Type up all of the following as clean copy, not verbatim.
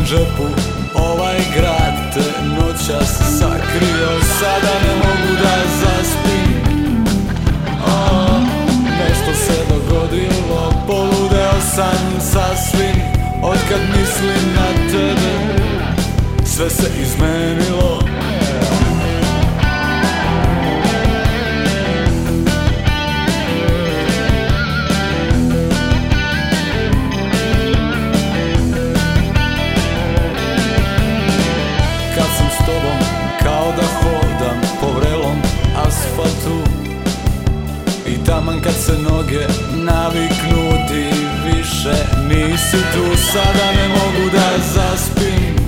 džepu, ovaj grad te noćas sakrio. Sada ne mogu da zaspim, nešto se dogodilo, poludeo sam sasvim. Otkad mislim na tebe, sve se izmenilo. Kad sam s tobom, kao da hodam po vrelom asfaltu, i taman kad se noge naviknu ti više nisi tu. Sada ne mogu da zaspim,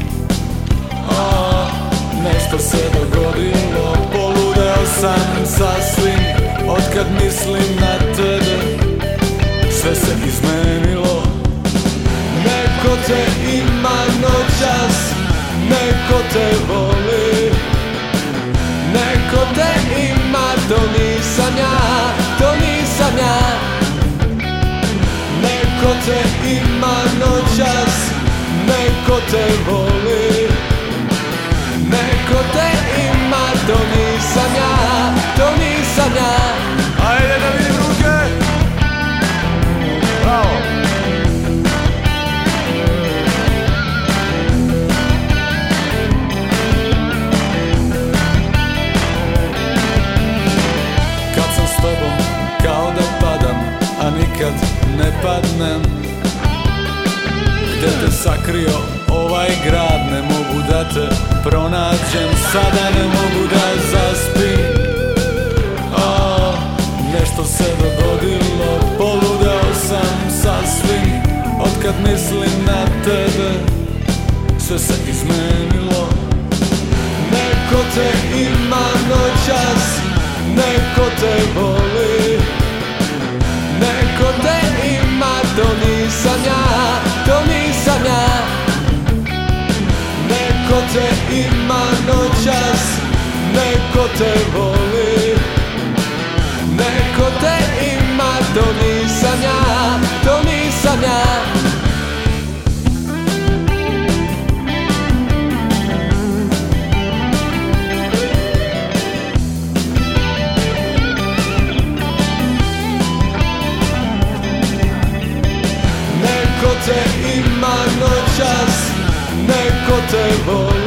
nešto se dogodilo, poludeo sam sasvim. Otkad mislim na tebe, sve se izmenilo. Neko te ima noćas, neko te voli, neko te ima, to nisam ja, to nisam ja. Neko te ima noćas, neko te voli, neko te ima, to nisam ja, to nisam ja. Ajde da vidim ruke! Bravo! Kad sam s tobom, kao da padam, a nikad ne padnem. Gde te sakrio ovaj grad, ne mogu da te pronađem. Sada ne mogu da zaspim, nešto se dogodilo, poludeo sam sasvim. Otkad mislim na tebe, sve se izmenilo. Neko te ima noćas, neko te voli, neko te ima, to nisam ja, to nisam ja. Neko te ima noćas, neko te voli, neko te ima, to nisam ja, to nisam ja. Neko te ima noćas, neko te voli,